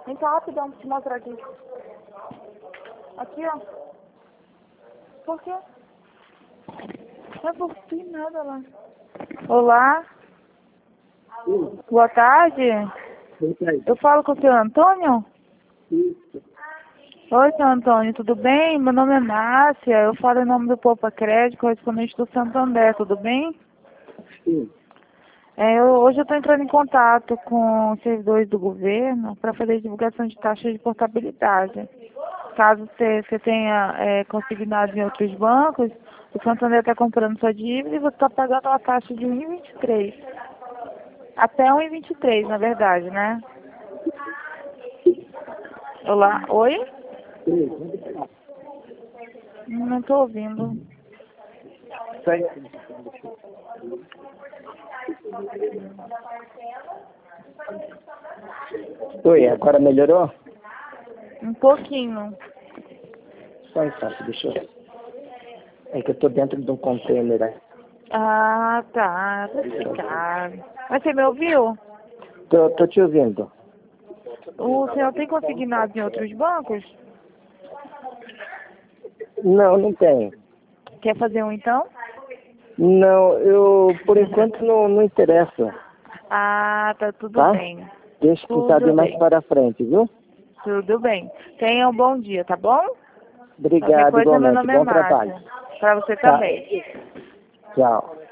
Vem cá rapidão pra te mostrar aqui. Aqui, ó. Por quê? Não é por ti nada lá. Olá. Boa tarde. Eu falo com o senhor Antônio? Isso. Oi, senhor Antônio, tudo bem? Meu nome é Márcia, eu falo em nome do Poupa Crédito, correspondente do Santander, tudo bem? Sim. Hoje eu estou entrando em contato com os servidores do governo para fazer divulgação de taxas de portabilidade. Caso você tenha consignado em outros bancos, o Santander está comprando sua dívida e você está pagando uma taxa de 1,23. Até 1,23, na verdade, né? Olá, oi? Não estou ouvindo. Oi, agora melhorou? Um pouquinho. Só um instante, deixa eu... É que eu tô dentro de um container, né? Ah, tá explicado. Mas você me ouviu? Tô te ouvindo. O senhor tem consignado em outros bancos? Não, não tem. Quer fazer um então? Não, por enquanto não interessa, Ah, tá tudo tá? bem. Deixa que sabe Tudo mais bem. para frente, viu? Tudo bem. Tenha um bom dia, tá bom? Qualquer Obrigado, coisa, meu igualmente. nome é Bom trabalho. Márcia. Pra você Tá. também. Tchau.